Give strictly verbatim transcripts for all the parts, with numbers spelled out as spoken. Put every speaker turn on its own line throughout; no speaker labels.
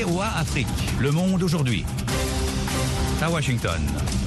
V O A Afrique, Le Monde aujourd'hui. À Washington.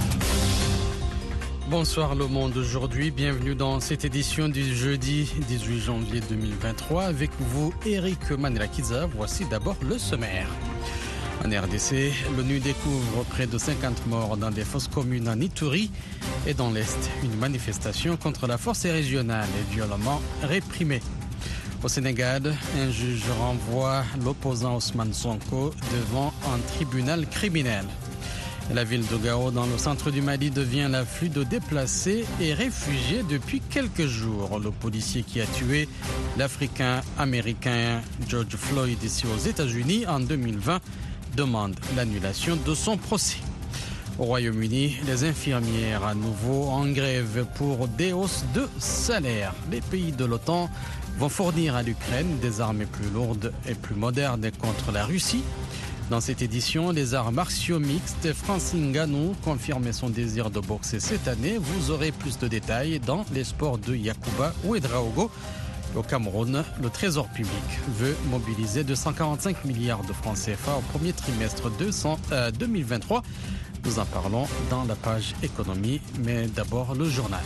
Bonsoir Le Monde aujourd'hui, bienvenue dans cette édition du jeudi dix-huit janvier deux mille vingt-trois. Avec vous, Eric Manelakiza. Voici d'abord le sommaire. En R D C, l'ONU découvre près de cinquante morts dans des fosses communes en Ituri et dans l'Est. Une manifestation contre la force régionale est violemment réprimée. Au Sénégal, un juge renvoie l'opposant Ousmane Sonko devant un tribunal criminel. La ville de Gao, dans le centre du Mali, devient l'afflux de déplacés et réfugiés depuis quelques jours. Le policier qui a tué l'Africain-Américain George Floyd ici aux États-Unis en deux mille vingt demande l'annulation de son procès. Au Royaume-Uni, les infirmières à nouveau en grève pour des hausses de salaire. Les pays de l'OTAN vont fournir à l'Ukraine des armes plus lourdes et plus modernes contre la Russie. Dans cette édition, les arts martiaux mixtes, Francine Ngannou confirme son désir de boxer cette année. Vous aurez plus de détails dans les sports de Yacouba Ouedraogo. Au Cameroun, le Trésor public veut mobiliser deux cent quarante-cinq milliards de francs C F A au premier trimestre deux mille vingt-trois. Nous en parlons dans la page économie, mais d'abord le journal.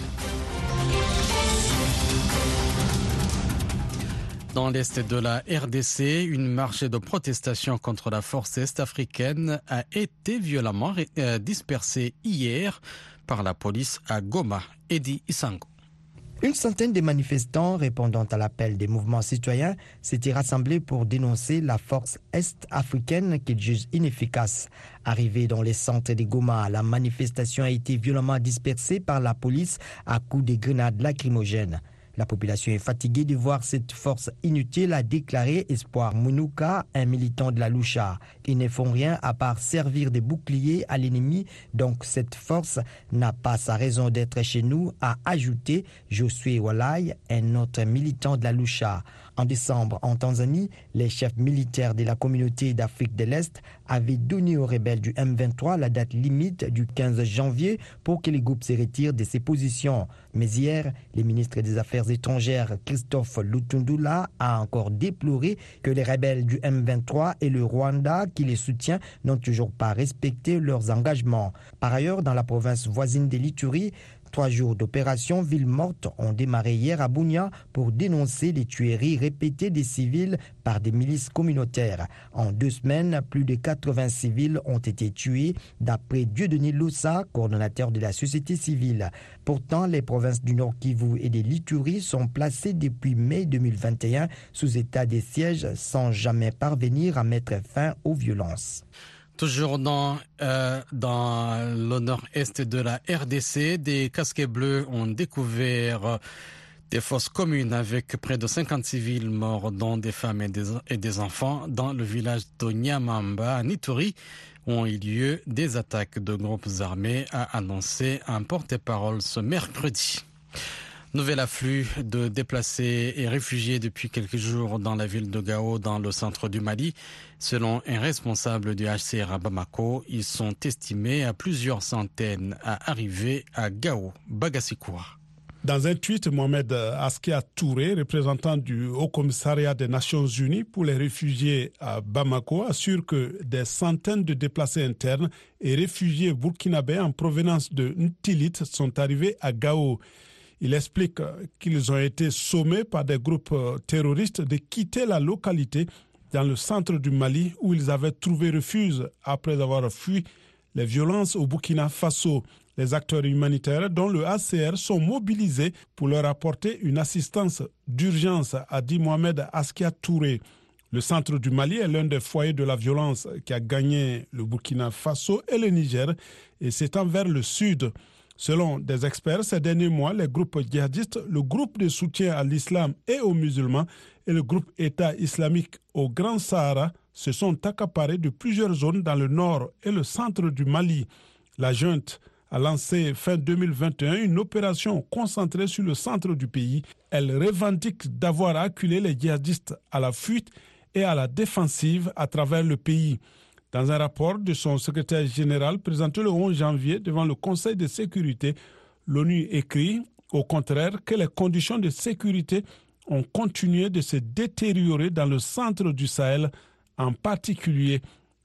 Dans l'est de la R D C, une marche de protestation contre la force est-africaine a été violemment dispersée hier par la police à Goma. Eddie Isango.
Une centaine de manifestants répondant à l'appel des mouvements citoyens s'étaient rassemblés pour dénoncer la force est-africaine qu'ils jugent inefficace. Arrivée dans les centres de Goma, la manifestation a été violemment dispersée par la police à coups de grenades lacrymogènes. La population est fatiguée de voir cette force inutile, a déclaré Espoir Mounouka, un militant de la Loucha. Ils ne font rien à part servir de bouclier à l'ennemi, donc cette force n'a pas sa raison d'être chez nous, a ajouté Josué Walai, un autre militant de la Loucha. En décembre, en Tanzanie, les chefs militaires de la communauté d'Afrique de l'Est avaient donné aux rebelles du M vingt-trois la date limite du quinze janvier pour que les groupes se retirent de ses positions. Mais hier, le ministre des Affaires étrangères Christophe Lutundula a encore déploré que les rebelles du M vingt-trois et le Rwanda qui les soutient n'ont toujours pas respecté leurs engagements. Par ailleurs, dans la province voisine de l'Ituri, Trois jours d'opération ville morte ont démarré hier à Bunia pour dénoncer les tueries répétées des civils par des milices communautaires. En deux semaines, plus de quatre-vingts civils ont été tués, d'après Dieudonné Loussa, coordonnateur de la société civile. Pourtant, les provinces du Nord Kivu et de l'Ituri sont placées depuis mai deux mille vingt et un sous état de siège sans jamais parvenir à mettre fin aux violences.
Toujours dans, euh, dans le nord-est de la R D C, des casquets bleus ont découvert des fosses communes avec près de cinquante civils morts, dont des femmes et des, et des enfants, dans le village de Nyamamba, à Ituri, où ont eu lieu des attaques de groupes armés, a annoncé un porte-parole ce mercredi. Nouvel afflux de déplacés et réfugiés depuis quelques jours dans la ville de Gao, dans le centre du Mali. Selon un responsable du H C R à Bamako, ils sont estimés à plusieurs centaines à arriver à Gao, Bagasikoura.
Dans un tweet, Mohamed Askia Touré, représentant du Haut-Commissariat des Nations Unies pour les réfugiés à Bamako, assure que des centaines de déplacés internes et réfugiés burkinabés en provenance de Ntilit sont arrivés à Gao. Il explique qu'ils ont été sommés par des groupes terroristes de quitter la localité dans le centre du Mali où ils avaient trouvé refuge après avoir fui les violences au Burkina Faso. Les acteurs humanitaires, dont le H C R, sont mobilisés pour leur apporter une assistance d'urgence, a dit Mohamed Askia Touré. Le centre du Mali est l'un des foyers de la violence qui a gagné le Burkina Faso et le Niger et s'étend vers le sud. Selon des experts, ces derniers mois, les groupes djihadistes, le groupe de soutien à l'islam et aux musulmans et le groupe État islamique au Grand Sahara se sont accaparés de plusieurs zones dans le nord et le centre du Mali. La junte a lancé fin deux mille vingt et un une opération concentrée sur le centre du pays. Elle revendique d'avoir acculé les djihadistes à la fuite et à la défensive à travers le pays. Dans un rapport de son secrétaire général présenté le onze janvier devant le Conseil de sécurité, l'ONU écrit au contraire que les conditions de sécurité ont continué de se détériorer dans le centre du Sahel, en particulier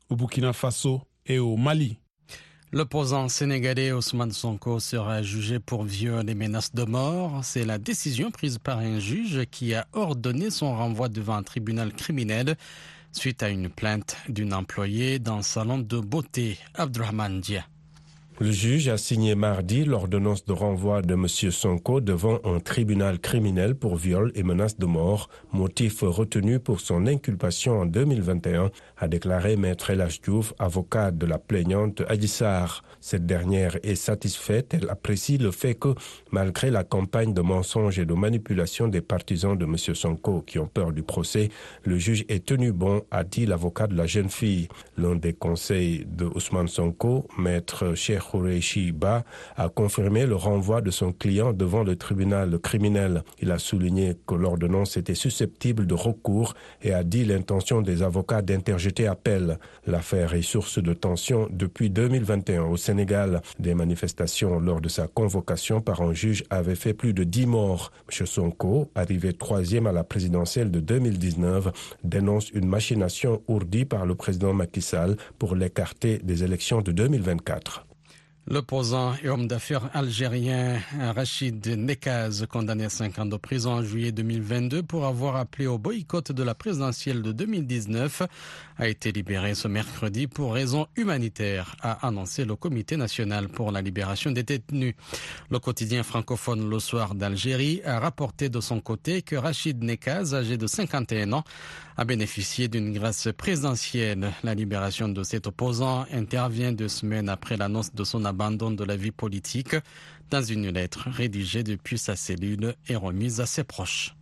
au Burkina Faso et au Mali.
L'opposant sénégalais Ousmane Sonko sera jugé pour viol et menaces de mort. C'est la décision prise par un juge qui a ordonné son renvoi devant un tribunal criminel suite à une plainte d'une employée d'un salon de beauté. Abdurrahman Dia.
Le juge a signé mardi l'ordonnance de renvoi de M. Sonko devant un tribunal criminel pour viol et menaces de mort, motif retenu pour son inculpation en deux mille vingt et un, a déclaré Maître El Hadj Diouf, avocat de la plaignante Adji Sarr. Cette dernière est satisfaite. Elle apprécie le fait que, malgré la campagne de mensonges et de manipulation des partisans de M. Sonko qui ont peur du procès, le juge est tenu bon, a dit l'avocat de la jeune fille. L'un des conseils de Ousmane Sonko, Maître Cheikh Khoureyssi Ba, a confirmé le renvoi de son client devant le tribunal criminel. Il a souligné que l'ordonnance était susceptible de recours et a dit l'intention des avocats d'interjeter appel. L'affaire est source de tension depuis deux mille vingt et un au Sénégal. Des manifestations lors de sa convocation par un juge avaient fait plus de dix morts. M. Sonko, arrivé troisième à la présidentielle de deux mille dix-neuf, dénonce une machination ourdie par le président Macky Sall pour l'écarter des élections de deux mille vingt-quatre.
L'opposant et homme d'affaires algérien Rachid Nekaz, condamné à cinq ans de prison en juillet deux mille vingt-deux pour avoir appelé au boycott de la présidentielle de deux mille dix-neuf, a été libéré ce mercredi pour raisons humanitaires, a annoncé le Comité national pour la libération des détenus. Le quotidien francophone Le Soir d'Algérie a rapporté de son côté que Rachid Nekaz, âgé de cinquante et un ans, a bénéficié d'une grâce présidentielle. La libération de cet opposant intervient deux semaines après l'annonce de son abandon de la vie politique dans une lettre rédigée depuis sa cellule et remise à ses proches.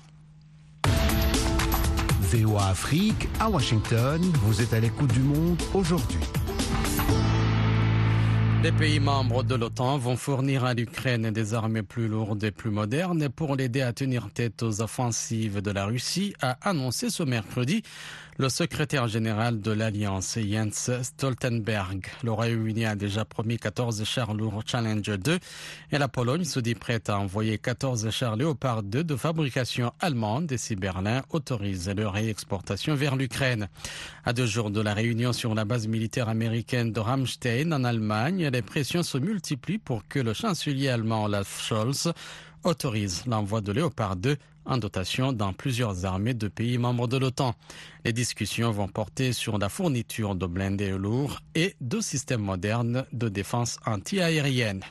V O A Afrique, à Washington, vous êtes à l'écoute du monde aujourd'hui.
Les pays membres de l'OTAN vont fournir à l'Ukraine des armées plus lourdes et plus modernes pour l'aider à tenir tête aux offensives de la Russie, a annoncé ce mercredi le secrétaire général de l'Alliance, Jens Stoltenberg. Le Royaume-Uni a déjà promis quatorze chars lourds Challenger deux et la Pologne se dit prête à envoyer quatorze chars Léopard deux de fabrication allemande et si Berlin autorise leur réexportation vers l'Ukraine. À deux jours de la réunion sur la base militaire américaine de Ramstein en Allemagne, les pressions se multiplient pour que le chancelier allemand Olaf Scholz autorise l'envoi de Léopard deux en dotation dans plusieurs armées de pays membres de l'OTAN. Les discussions vont porter sur la fourniture de blindés lourds et de systèmes modernes de défense anti-aérienne.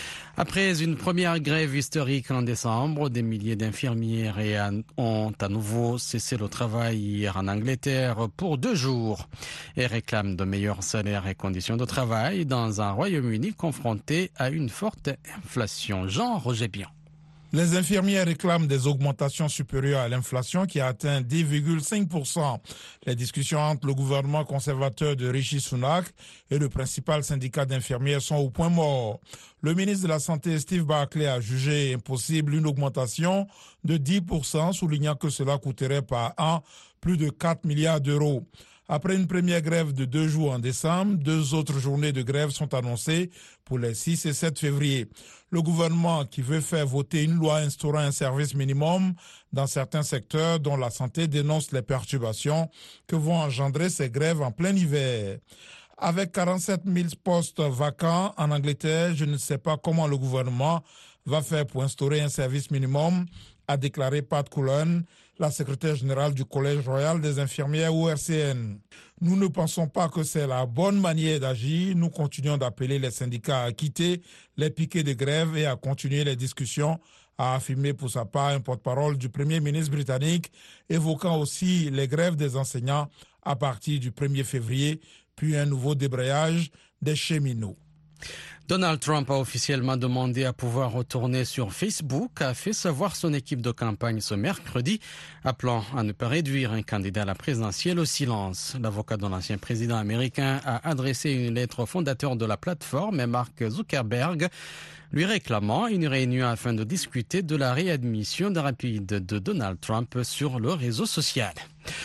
Après une première grève historique en décembre, des milliers d'infirmières ont à nouveau cessé le travail hier en Angleterre pour deux jours et réclament de meilleurs salaires et conditions de travail dans un Royaume-Uni confronté à une forte inflation. Jean-Roger Bion.
Les infirmières réclament des augmentations supérieures à l'inflation qui a atteint dix virgule cinq pour cent. Les discussions entre le gouvernement conservateur de Rishi Sunak et le principal syndicat d'infirmières sont au point mort. Le ministre de la Santé, Steve Barclay, a jugé impossible une augmentation de dix pour cent, soulignant que cela coûterait par an plus de quatre milliards d'euros. Après une première grève de deux jours en décembre, deux autres journées de grève sont annoncées pour les six et sept février. Le gouvernement qui veut faire voter une loi instaurant un service minimum dans certains secteurs dont la santé dénonce les perturbations que vont engendrer ces grèves en plein hiver. Avec quarante-sept mille postes vacants en Angleterre, je ne sais pas comment le gouvernement va faire pour instaurer un service minimum, a déclaré Pat Cullen, la secrétaire générale du Collège royal des infirmières O R C N. Nous ne pensons pas que c'est la bonne manière d'agir. Nous continuons d'appeler les syndicats à quitter les piquets de grève et à continuer les discussions, a affirmé pour sa part un porte-parole du Premier ministre britannique, évoquant aussi les grèves des enseignants à partir du premier février, puis un nouveau débrayage des cheminots.
Donald Trump a officiellement demandé à pouvoir retourner sur Facebook, a fait savoir son équipe de campagne ce mercredi, appelant à ne pas réduire un candidat à la présidentielle au silence. L'avocat de l'ancien président américain a adressé une lettre au fondateur de la plateforme, Mark Zuckerberg, lui réclamant une réunion afin de discuter de la réadmission rapide de Donald Trump sur le réseau social.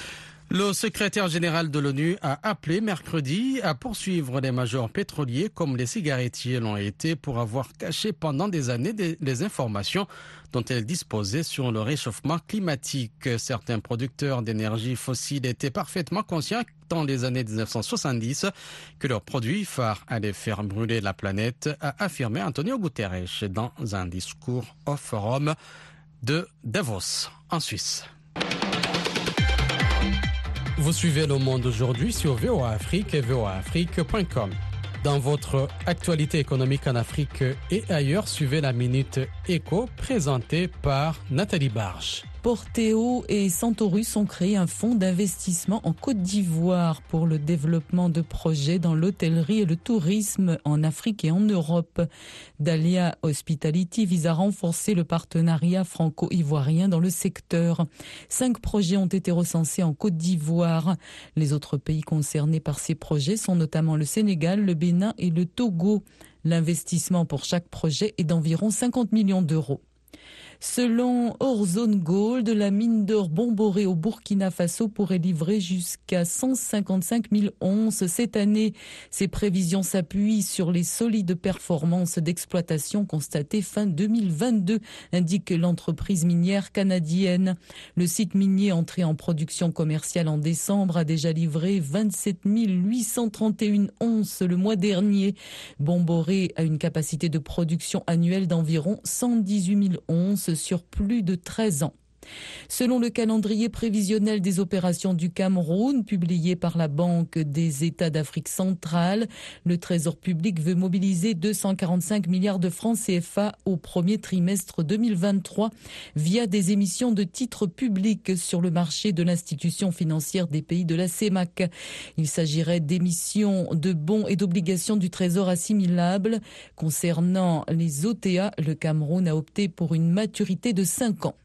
Le secrétaire général de l'ONU a appelé mercredi à poursuivre les majors pétroliers comme les cigarettiers l'ont été pour avoir caché pendant des années des, les informations dont elles disposaient sur le réchauffement climatique. Certains producteurs d'énergie fossile étaient parfaitement conscients dans les années dix-neuf cent soixante-dix que leurs produits phares allaient faire brûler la planète, a affirmé Antonio Guterres dans un discours au forum de Davos en Suisse. Vous suivez Le Monde aujourd'hui sur V O A Afrique et V O A Afrique point com. Dans votre actualité économique en Afrique et ailleurs, suivez la Minute Éco présentée par Nathalie Barge.
Porteo et Centaurus ont créé un fonds d'investissement en Côte d'Ivoire pour le développement de projets dans l'hôtellerie et le tourisme en Afrique et en Europe. Dahlia Hospitality vise à renforcer le partenariat franco-ivoirien dans le secteur. Cinq projets ont été recensés en Côte d'Ivoire. Les autres pays concernés par ces projets sont notamment le Sénégal, le Bénin et le Togo. L'investissement pour chaque projet est d'environ cinquante millions d'euros. Selon Orzone Gold, la mine d'or Bomboré au Burkina Faso pourrait livrer jusqu'à cent cinquante-cinq mille onces cette année. Ces prévisions s'appuient sur les solides performances d'exploitation constatées fin deux mille vingt-deux, indique l'entreprise minière canadienne. Le site minier entré en production commerciale en décembre a déjà livré vingt-sept mille huit cent trente et une onces le mois dernier. Bomboré a une capacité de production annuelle d'environ cent dix-huit mille onces sur plus de treize ans. Selon le calendrier prévisionnel des opérations du Cameroun, publié par la Banque des États d'Afrique centrale, le Trésor public veut mobiliser deux cent quarante-cinq milliards de francs C F A au premier trimestre deux mille vingt-trois via des émissions de titres publics sur le marché de l'institution financière des pays de la CEMAC. Il s'agirait d'émissions de bons et d'obligations du Trésor assimilables. Concernant les O T A, le Cameroun a opté pour une maturité de cinq ans.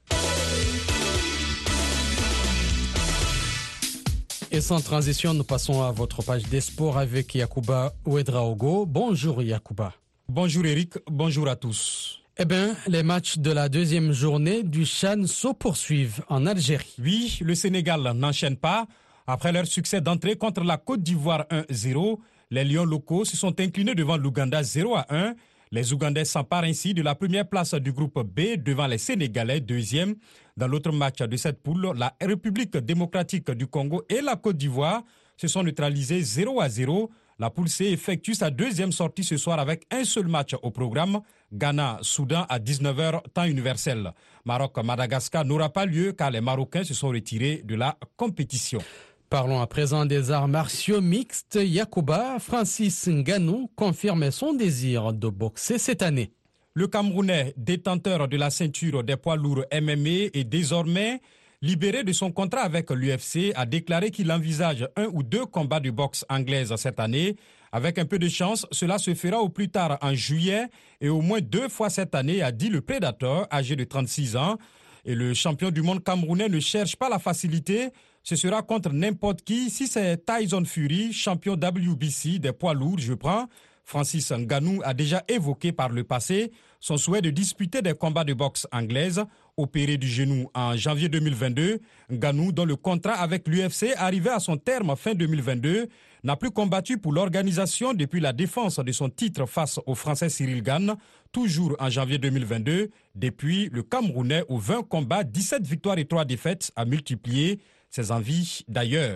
Et sans transition, nous passons à votre page des sports avec Yacouba Ouedraogo. Bonjour Yacouba.
Bonjour Eric, bonjour à tous.
Eh bien, les matchs de la deuxième journée du CHAN se poursuivent en Algérie.
Oui, le Sénégal n'enchaîne pas. Après leur succès d'entrée contre la Côte d'Ivoire un zéro, les Lions locaux se sont inclinés devant l'Ouganda zéro à un. Les Ougandais s'emparent ainsi de la première place du groupe B devant les Sénégalais deuxième. Dans l'autre match de cette poule, la République démocratique du Congo et la Côte d'Ivoire se sont neutralisés zéro à zéro. La poule C effectue sa deuxième sortie ce soir avec un seul match au programme. Ghana-Soudan à dix-neuf heures, temps universel. Maroc-Madagascar n'aura pas lieu car les Marocains se sont retirés de la compétition.
Parlons à présent des arts martiaux mixtes. Yacouba, Francis Ngannou confirme son désir de boxer cette année.
Le Camerounais, détenteur de la ceinture des poids lourds M M A et désormais libéré de son contrat avec l'U F C, a déclaré qu'il envisage un ou deux combats de boxe anglaise cette année. Avec un peu de chance, cela se fera au plus tard en juillet et au moins deux fois cette année, a dit le Predator, âgé de trente-six ans. Et le champion du monde camerounais ne cherche pas la facilité. Ce sera contre n'importe qui. Si c'est Tyson Fury, champion W B C des poids lourds, je prends. Francis Ngannou a déjà évoqué par le passé son souhait de disputer des combats de boxe anglaise. Opéré du genou en janvier deux mille vingt-deux, Ngannou, dont le contrat avec l'U F C arrivait à son terme fin deux mille vingt-deux, n'a plus combattu pour l'organisation depuis la défense de son titre face au Français Cyril Gane, toujours en janvier deux mille vingt-deux. Depuis, le Camerounais aux vingt combats, dix-sept victoires et trois défaites a multiplié ses envies d'ailleurs.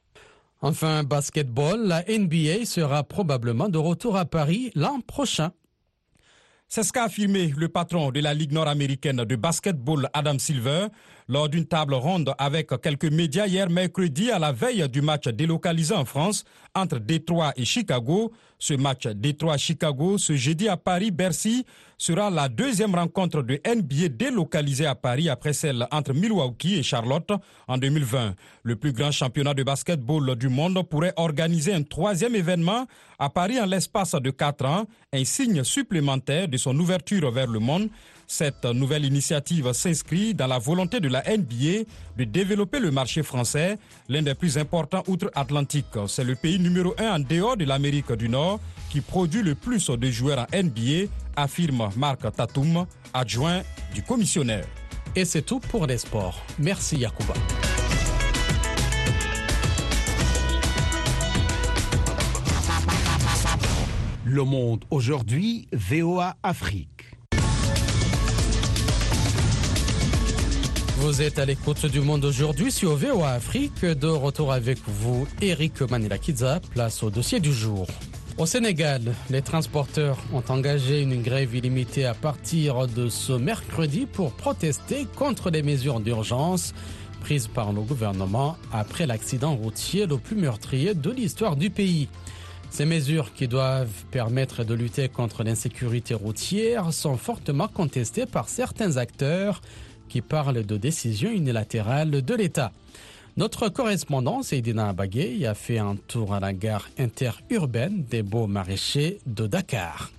Enfin, basketball, la N B A sera probablement de retour à Paris l'an prochain.
C'est ce qu'a affirmé le patron de la Ligue nord-américaine de basketball, Adam Silver, lors d'une table ronde avec quelques médias hier mercredi à la veille du match délocalisé en France entre Détroit et Chicago. Ce match Détroit-Chicago, ce jeudi à Paris-Bercy, sera la deuxième rencontre de N B A délocalisée à Paris après celle entre Milwaukee et Charlotte en deux mille vingt. Le plus grand championnat de basketball du monde pourrait organiser un troisième événement à Paris en l'espace de quatre ans, un signe supplémentaire de son ouverture vers le monde. Cette nouvelle initiative s'inscrit dans la volonté de la N B A de développer le marché français, l'un des plus importants outre-Atlantique. C'est le pays numéro un en dehors de l'Amérique du Nord qui produit le plus de joueurs en N B A, affirme Marc Tatoum, adjoint du commissionnaire.
Et c'est tout pour les sports. Merci Yacouba.
Le Monde aujourd'hui, V O A Afrique.
Vous êtes à l'écoute du Monde aujourd'hui sur V O A Afrique. De retour avec vous, Eric Manilakidza, place au dossier du jour. Au Sénégal, les transporteurs ont engagé une grève illimitée à partir de ce mercredi pour protester contre les mesures d'urgence prises par le gouvernement après l'accident routier le plus meurtrier de l'histoire du pays. Ces mesures qui doivent permettre de lutter contre l'insécurité routière sont fortement contestées par certains acteurs qui parlent de décisions unilatérales de l'État. Notre correspondant, Seydina Abagé, a fait un tour à la gare interurbaine des Beaux Maraîchers de Dakar.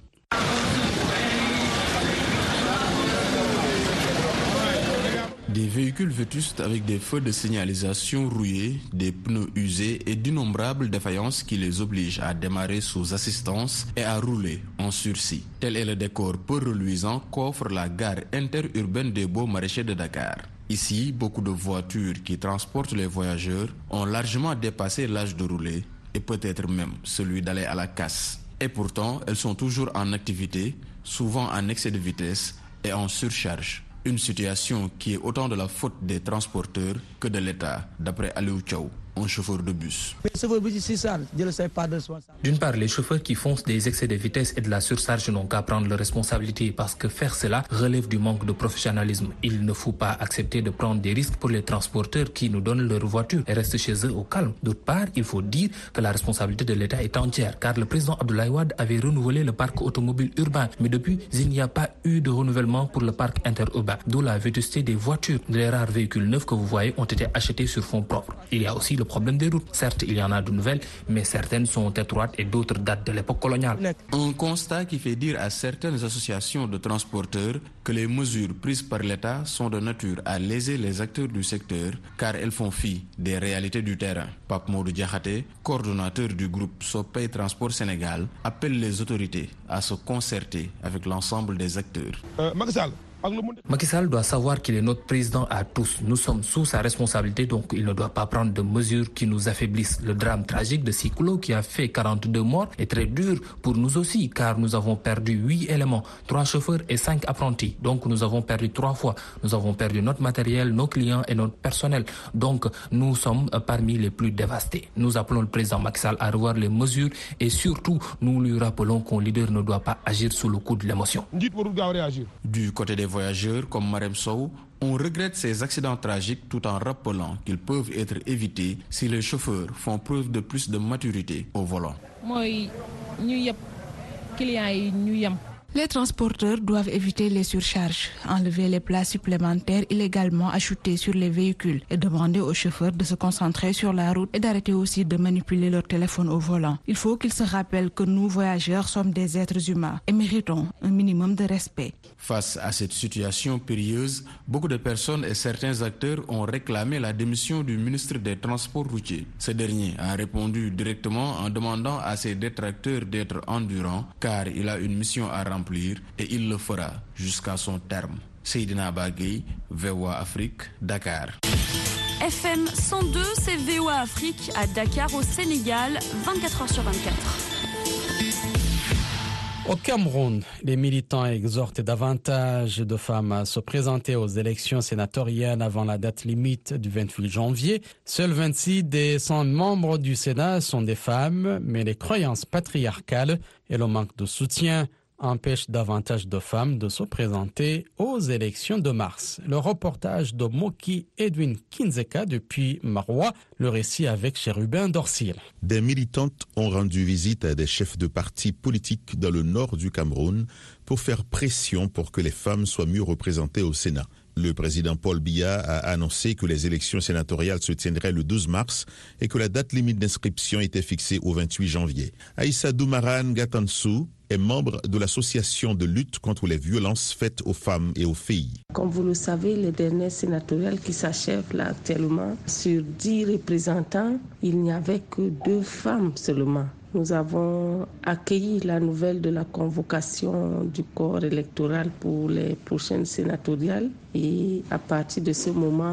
Des véhicules vétustes avec des feux de signalisation rouillés, des pneus usés et d'innombrables défaillances qui les obligent à démarrer sous assistance et à rouler en sursis. Tel est le décor peu reluisant qu'offre la gare interurbaine des Beaux Maraîchers de Dakar. Ici, beaucoup de voitures qui transportent les voyageurs ont largement dépassé l'âge de rouler et peut-être même celui d'aller à la casse. Et pourtant, elles sont toujours en activité, souvent en excès de vitesse et en surcharge. Une situation qui est autant de la faute des transporteurs que de l'État, d'après Aliou Thiaw, un chauffeur de bus.
D'une part, les chauffeurs qui font des excès de vitesse et de la surcharge n'ont qu'à prendre leurs responsabilités parce que faire cela relève du manque de professionnalisme. Il ne faut pas accepter de prendre des risques pour les transporteurs qui nous donnent leur voiture et restent chez eux au calme. D'autre part, il faut dire que la responsabilité de l'État est entière car le président Abdoulaye Wade avait renouvelé le parc automobile urbain. Mais depuis, il n'y a pas eu de renouvellement pour le parc interurbain, d'où la vétusté des voitures. Les rares véhicules neufs que vous voyez ont été achetés sur fonds propres. Il y a aussi le problème des routes. Certes, il y en a de nouvelles, mais certaines sont étroites et d'autres datent de l'époque coloniale.
Un constat qui fait dire à certaines associations de transporteurs que les mesures prises par l'État sont de nature à léser les acteurs du secteur car elles font fi des réalités du terrain. Pape Modou Diakhaté, coordonnateur du groupe Sopay Transport Sénégal, appelle les autorités à se concerter avec l'ensemble des acteurs.
Euh, Macky Sall doit savoir qu'il est notre président à tous. Nous sommes sous sa responsabilité, donc il ne doit pas prendre de mesures qui nous affaiblissent. Le drame tragique de Sikolo qui a fait quarante-deux morts est très dur pour nous aussi, car nous avons perdu huit éléments, trois chauffeurs et cinq apprentis. Donc nous avons perdu trois fois. Nous avons perdu notre matériel, nos clients et notre personnel. Donc nous sommes parmi les plus dévastés. Nous appelons le président Macky Sall à revoir les mesures et surtout nous lui rappelons qu'un leader ne doit pas agir sous le coup de l'émotion.
Du côté des voyageurs comme Marem Sow, on regrette ces accidents tragiques tout en rappelant qu'ils peuvent être évités si les chauffeurs font preuve de plus de maturité au volant.
Les transporteurs doivent éviter les surcharges, enlever les places supplémentaires illégalement ajoutées sur les véhicules et demander aux chauffeurs de se concentrer sur la route et d'arrêter aussi de manipuler leur téléphone au volant. Il faut qu'ils se rappellent que nous, voyageurs, sommes des êtres humains et méritons un minimum de respect.
Face à cette situation périlleuse, beaucoup de personnes et certains acteurs ont réclamé la démission du ministre des Transports routiers. Ce dernier a répondu directement en demandant à ses détracteurs d'être endurants car il a une mission à remplir et il le fera jusqu'à son terme. Seydina Abagé, V O A Afrique, Dakar.
F M cent deux, c'est V O A Afrique à Dakar au Sénégal, vingt-quatre heures sur vingt-quatre.
Au Cameroun, les militants exhortent davantage de femmes à se présenter aux élections sénatoriales avant la date limite du vingt-huit janvier. Seuls vingt-six des cent membres du Sénat sont des femmes, mais les croyances patriarcales et le manque de soutien empêche davantage de femmes de se présenter aux élections de mars. Le reportage de Moki Edwin Kinzeka depuis Maroua, le récit avec Chérubin Dorsil.
Des militantes ont rendu visite à des chefs de partis politiques dans le nord du Cameroun pour faire pression pour que les femmes soient mieux représentées au Sénat. Le président Paul Biya a annoncé que les élections sénatoriales se tiendraient le douze mars et que la date limite d'inscription était fixée au vingt-huit janvier. Aïssa Doumaran Gatansou est membre de l'association de lutte contre les violences faites aux femmes et aux filles.
Comme vous le savez, les dernières sénatoriales qui s'achèvent là actuellement, sur dix représentants, il n'y avait que deux femmes seulement. Nous avons accueilli la nouvelle de la convocation du corps électoral pour les prochaines sénatoriales et à partir de ce moment,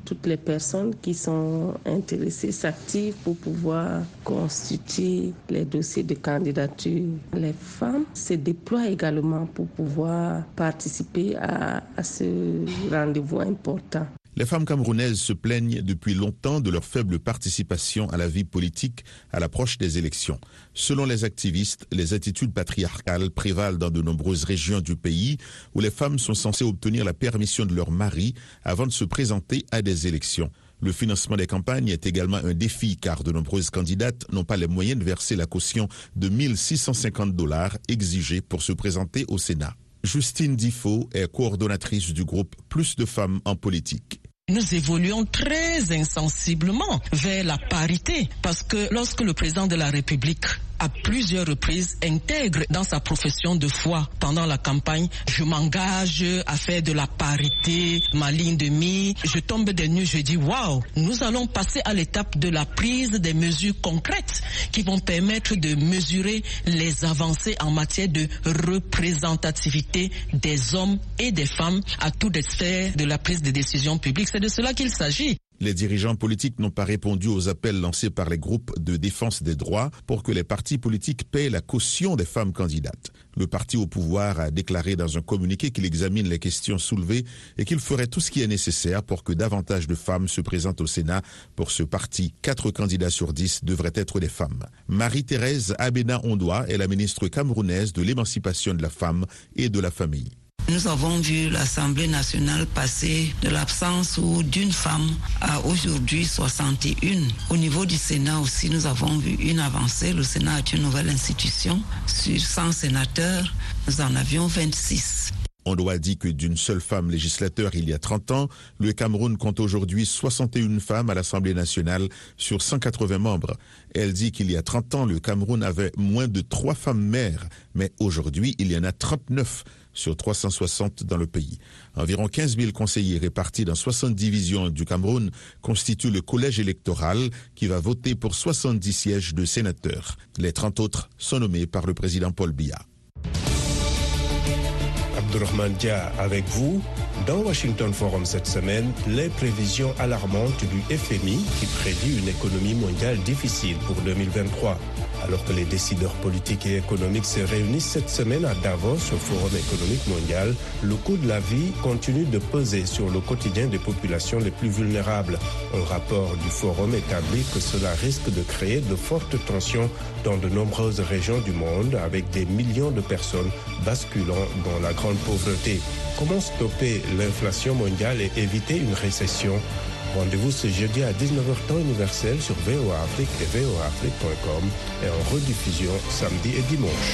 toutes les personnes qui sont intéressées s'activent pour pouvoir constituer les dossiers de candidature. Les femmes se déploient également pour pouvoir participer à, à ce rendez-vous important.
Les femmes camerounaises se plaignent depuis longtemps de leur faible participation à la vie politique à l'approche des élections. Selon les activistes, les attitudes patriarcales prévalent dans de nombreuses régions du pays où les femmes sont censées obtenir la permission de leur mari avant de se présenter à des élections. Le financement des campagnes est également un défi car de nombreuses candidates n'ont pas les moyens de verser la caution de mille six cent cinquante dollars exigée pour se présenter au Sénat. Justine Difo est coordonnatrice du groupe Plus de femmes en politique.
Nous évoluons très insensiblement vers la parité parce que lorsque le président de la République à plusieurs reprises intègre dans sa profession de foi pendant la campagne, je m'engage à faire de la parité, ma ligne de mire, je tombe des nues, je dis waouh, nous allons passer à l'étape de la prise des mesures concrètes qui vont permettre de mesurer les avancées en matière de représentativité des hommes et des femmes à toutes les sphères de la prise de décision publique. C'est de cela qu'il s'agit.
Les dirigeants politiques n'ont pas répondu aux appels lancés par les groupes de défense des droits pour que les partis politiques paient la caution des femmes candidates. Le parti au pouvoir a déclaré dans un communiqué qu'il examine les questions soulevées et qu'il ferait tout ce qui est nécessaire pour que davantage de femmes se présentent au Sénat. Pour ce parti, quatre candidats sur dix devraient être des femmes. Marie-Thérèse Abena-Ondoa est la ministre camerounaise de l'émancipation de la femme et de la famille.
Nous avons vu l'Assemblée nationale passer de l'absence d'une femme à aujourd'hui soixante et un. Au niveau du Sénat aussi, nous avons vu une avancée. Le Sénat est une nouvelle institution. Sur cent sénateurs, nous en avions vingt-six.
On doit dire que d'une seule femme législateur il y a trente ans, le Cameroun compte aujourd'hui soixante et une femmes à l'Assemblée nationale sur cent quatre-vingts membres. Elle dit qu'il y a trente ans, le Cameroun avait moins de trois femmes maires, mais aujourd'hui, il y en a trente-neuf sur trois cent soixante dans le pays. Environ quinze mille conseillers répartis dans soixante divisions du Cameroun constituent le collège électoral qui va voter pour soixante-dix sièges de sénateurs. Les trente autres sont nommés par le président Paul Biya.
Abdourahmane Dia avec vous. Dans Washington Forum cette semaine, les prévisions alarmantes du F M I qui prédit une économie mondiale difficile pour deux mille vingt-trois. Alors que les décideurs politiques et économiques se réunissent cette semaine à Davos au Forum économique mondial, le coût de la vie continue de peser sur le quotidien des populations les plus vulnérables. Un rapport du Forum établit que cela risque de créer de fortes tensions dans de nombreuses régions du monde avec des millions de personnes basculant dans la grande pauvreté. Comment stopper l'inflation mondiale et éviter une récession ? Rendez-vous ce jeudi à dix-neuf heures temps universel sur V O A Afrique et V O A Afrique point com et en rediffusion samedi et dimanche.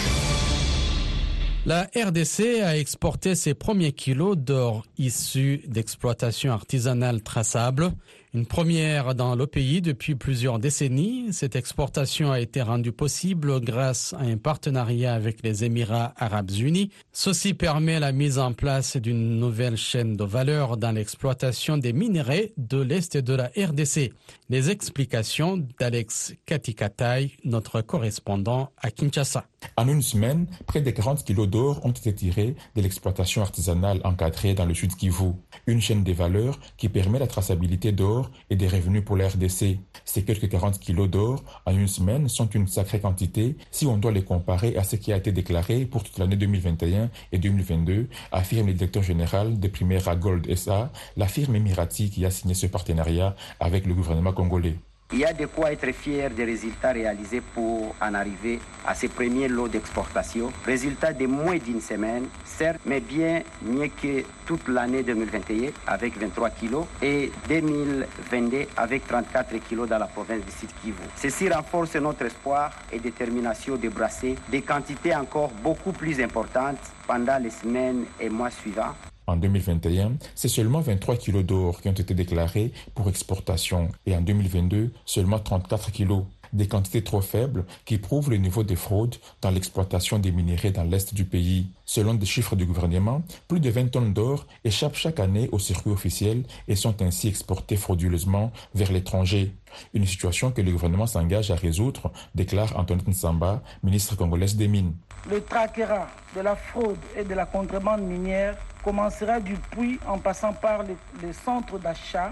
La R D C a exporté ses premiers kilos d'or issus d'exploitations artisanales traçables. Une première dans le pays depuis plusieurs décennies. Cette exportation a été rendue possible grâce à un partenariat avec les Émirats arabes unis. Ceci permet la mise en place d'une nouvelle chaîne de valeur dans l'exploitation des minerais de l'Est de la R D C. Les explications d'Alex Katikataï, notre correspondant à Kinshasa.
En une semaine, près de quarante kilos d'or ont été tirés de l'exploitation artisanale encadrée dans le sud Kivu. Une chaîne de valeur qui permet la traçabilité d'or et des revenus pour la R D C. Ces quelques quarante kilos d'or en une semaine sont une sacrée quantité si on doit les comparer à ce qui a été déclaré pour toute l'année deux mille vingt et un et deux mille vingt-deux, affirme le directeur général de Primera Gold S A, la firme émirati qui a signé ce partenariat avec le gouvernement congolais.
Il y a de quoi être fier des résultats réalisés pour en arriver à ces premiers lots d'exportation. Résultats de moins d'une semaine, certes, mais bien mieux que toute l'année deux mille vingt et un avec vingt-trois kilos et deux mille vingt-deux avec trente-quatre kilos dans la province du Sud Kivu. Ceci renforce notre espoir et détermination de brasser des quantités encore beaucoup plus importantes pendant les semaines et mois suivants.
En deux mille vingt et un, c'est seulement vingt-trois kilos d'or qui ont été déclarés pour exportation et en deux mille vingt-deux, seulement trente-quatre kilos. Des quantités trop faibles qui prouvent le niveau de fraude dans l'exploitation des minerais dans l'est du pays. Selon des chiffres du gouvernement, plus de vingt tonnes d'or échappent chaque année au circuit officiel et sont ainsi exportées frauduleusement vers l'étranger. Une situation que le gouvernement s'engage à résoudre, déclare Antoinette Nsamba, ministre congolaise des Mines.
Le traquera de la fraude et de la contrebande minière commencera du puits en passant par les, les centres d'achat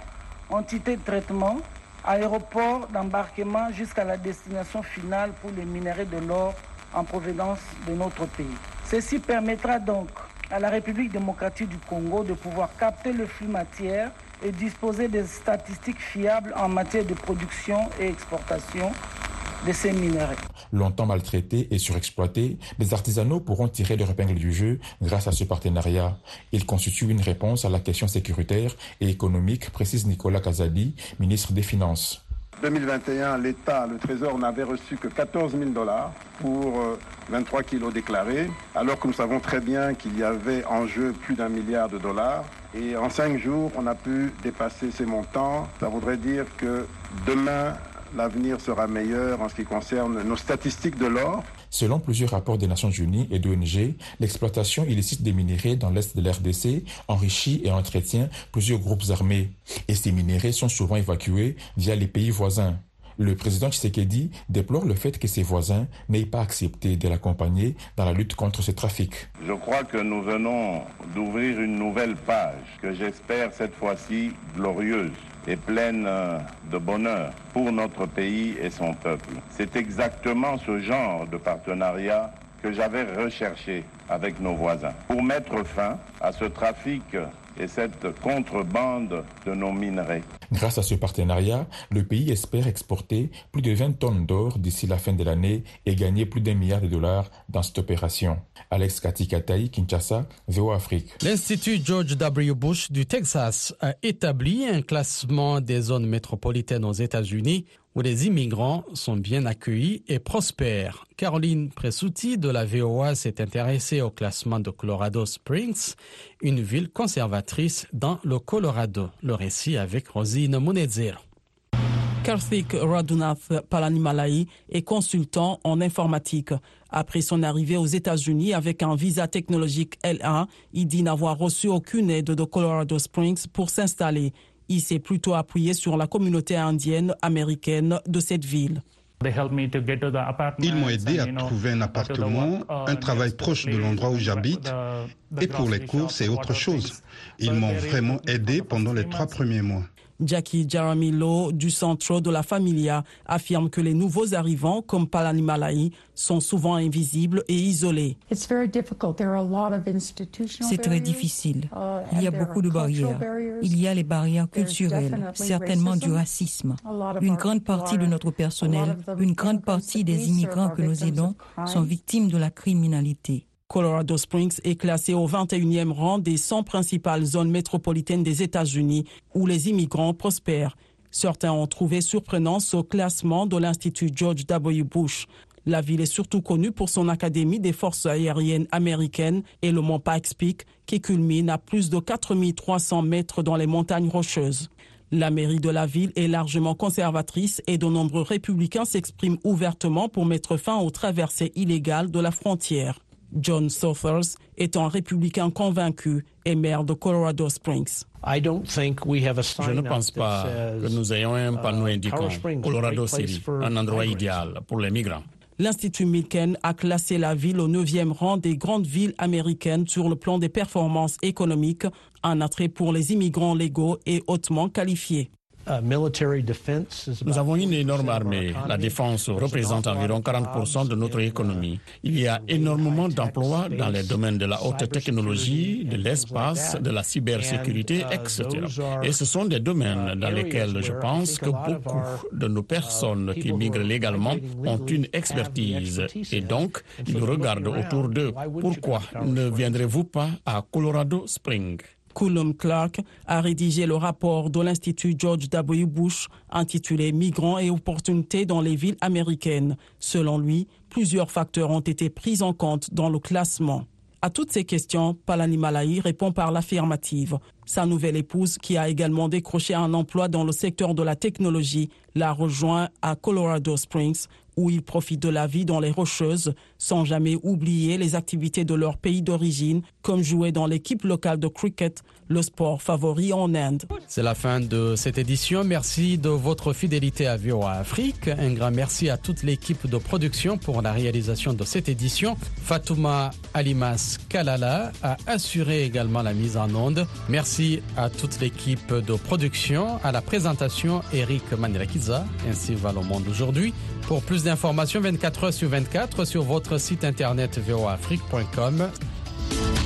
entité de traitement, aéroport d'embarquement jusqu'à la destination finale pour les minerais de l'or en provenance de notre pays. Ceci permettra donc à la République démocratique du Congo de pouvoir capter le flux matière et disposer des statistiques fiables en matière de production et exportation de ces minerais.
Longtemps maltraités et surexploités, les artisanaux pourront tirer leur épingle du jeu grâce à ce partenariat. Il constitue une réponse à la question sécuritaire et économique, précise Nicolas Kazadi, ministre des Finances.
deux mille vingt et un, l'État, le Trésor n'avait reçu que quatorze mille dollars pour vingt-trois kilos déclarés, alors que nous savons très bien qu'il y avait en jeu plus d'un milliard de dollars. Et en cinq jours, on a pu dépasser ces montants. Ça voudrait dire que demain, l'avenir sera meilleur en ce qui concerne nos statistiques de l'or.
Selon plusieurs rapports des Nations Unies et d'O N G, l'exploitation illicite des minéraux dans l'est de l'R D C enrichit et entretient plusieurs groupes armés. Et ces minéraux sont souvent évacués via les pays voisins. Le président Tshisekedi déplore le fait que ses voisins n'aient pas accepté de l'accompagner dans la lutte contre ce trafic.
Je crois que nous venons d'ouvrir une nouvelle page que j'espère cette fois-ci glorieuse et pleine de bonheur pour notre pays et son peuple. C'est exactement ce genre de partenariat que j'avais recherché avec nos voisins pour mettre fin à ce trafic et cette contrebande de nos minerais.
Grâce à ce partenariat, le pays espère exporter plus de vingt tonnes d'or d'ici la fin de l'année et gagner plus d'un milliard de dollars dans cette opération. Alex Katikataï, Kinshasa, V O A Afrique.
L'Institut George W. Bush du Texas a établi un classement des zones métropolitaines aux États-Unis où les immigrants sont bien accueillis et prospèrent. Caroline Presutti de la V O A s'est intéressée au classement de Colorado Springs, une ville conservatrice dans le Colorado. Le récit avec Rosine Munezero.
Karthik Radunath Palanimalai est consultant en informatique. Après son arrivée aux États-Unis avec un visa technologique L un, il dit n'avoir reçu aucune aide de Colorado Springs pour s'installer. Il s'est plutôt appuyé sur la communauté indienne américaine de cette ville.
Ils m'ont aidé à trouver un appartement, un travail proche de l'endroit où j'habite. Et pour les courses et autre chose. Ils m'ont vraiment aidé pendant les trois premiers mois.
Jackie Jaramillo du Centro de la Familia affirme que les nouveaux arrivants comme Palanimalai sont souvent invisibles et isolés.
C'est très difficile. Il y a beaucoup de barrières. Il y a les barrières culturelles, certainement du racisme. Une grande partie de notre personnel, une grande partie des immigrants que nous aidons sont victimes de la criminalité.
Colorado Springs est classé au vingt et unième rang des cent principales zones métropolitaines des États-Unis où les immigrants prospèrent. Certains ont trouvé surprenant ce classement de l'Institut George W. Bush. La ville est surtout connue pour son académie des forces aériennes américaines et le mont Pikes Peak qui culmine à plus de quatre mille trois cents mètres dans les montagnes rocheuses. La mairie de la ville est largement conservatrice et de nombreux républicains s'expriment ouvertement pour mettre fin aux traversées illégales de la frontière. John Sothers est un républicain convaincu et maire de Colorado Springs.
Je ne pense pas que nous ayons un panneau indiquant Colorado City, un endroit idéal pour les migrants.
L'Institut Milken a classé la ville au neuvième rang des grandes villes américaines sur le plan des performances économiques, un attrait pour les immigrants légaux et hautement qualifiés.
Nous avons une énorme armée. La défense représente environ quarante pour cent de notre économie. Il y a énormément d'emplois dans les domaines de la haute technologie, de l'espace, de la cybersécurité, et cetera. Et ce sont des domaines dans lesquels je pense que beaucoup de nos personnes qui migrent légalement ont une expertise. Et donc, ils regardent autour d'eux. Pourquoi ne viendrez-vous pas à Colorado Springs?
Cullum Clark a rédigé le rapport de l'Institut George W. Bush intitulé « Migrants et opportunités dans les villes américaines ». Selon lui, plusieurs facteurs ont été pris en compte dans le classement. À toutes ces questions, Palanimalai répond par l'affirmative. Sa nouvelle épouse, qui a également décroché un emploi dans le secteur de la technologie, l'a rejoint à Colorado Springs, où ils profitent de la vie dans les Rocheuses, sans jamais oublier les activités de leur pays d'origine, comme jouer dans l'équipe locale de cricket, le sport favori en Inde.
C'est la fin de cette édition. Merci de votre fidélité à V O A Afrique. Un grand merci à toute l'équipe de production pour la réalisation de cette édition. Fatouma Alimas Kalala a assuré également la mise en onde. Merci Merci à toute l'équipe de production, à la présentation Eric Manirakiza, ainsi va le monde aujourd'hui. Pour plus d'informations, vingt-quatre heures sur vingt-quatre sur votre site internet v o afrique point com.